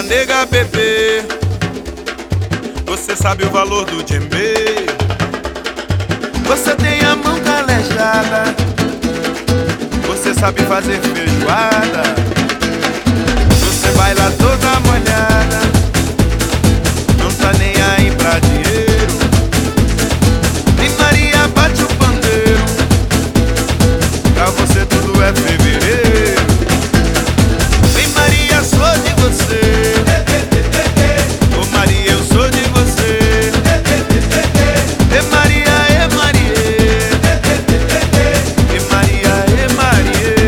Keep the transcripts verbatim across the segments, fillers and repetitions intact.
nega bebê, você sabe o valor do djembe. Você tem a mão calejada, você sabe fazer feijoada. Você baila toda molhada, não tá nem aí pra dinheiro. E Maria bate o pandeiro, pra você tudo é fevereiro. Vem Maria, sou de você. Ô Maria, eu sou de você. E Maria, e Maria. E Maria, e Maria.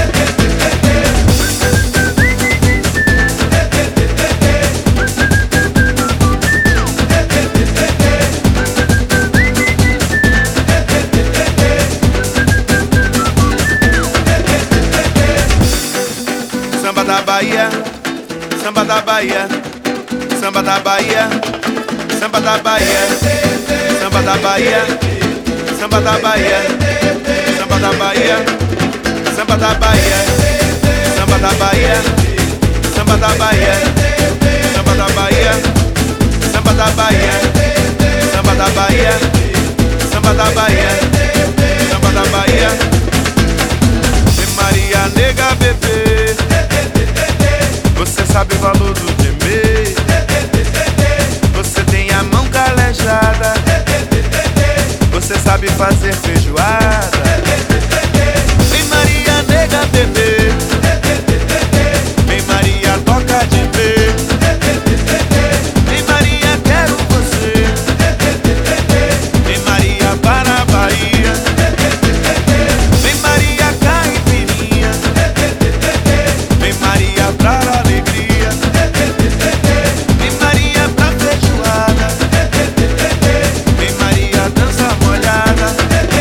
Samba da Bahia, samba da Bahia, samba da Bahia, samba da Bahia, samba da Bahia, samba da Bahia, samba da Bahia, samba da Bahia, samba da Bahia, samba da Bahia, samba da Bahia, samba da Bahia, samba da Bahia, samba da Bahia, samba da Bahia. E Maria, nega bebê, você sabe o valor do djembe. Você tem a mão calejada, você sabe fazer feijoada. Vem Maria, nega bebê, vem Maria, toca djembe. Vem Maria, quero você. Vem Maria, para a Bahia. Vem Maria, caipirinha. Vem Maria, pra alegria. Vem Maria, pra feijoada. Vem Maria, dança molhada.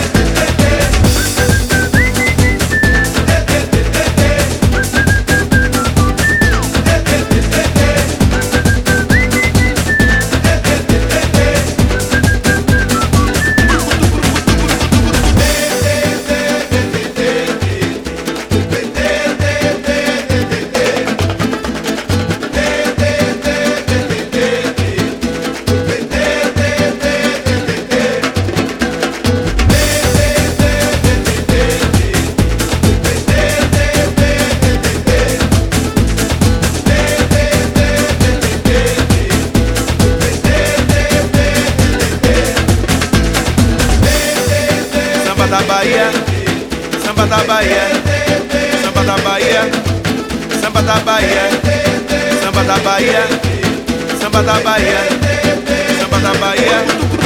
Samba da Bahia, samba da Bahia, samba da Bahia, samba da Bahia, samba da Bahia, samba da Bahia, samba da Bahia.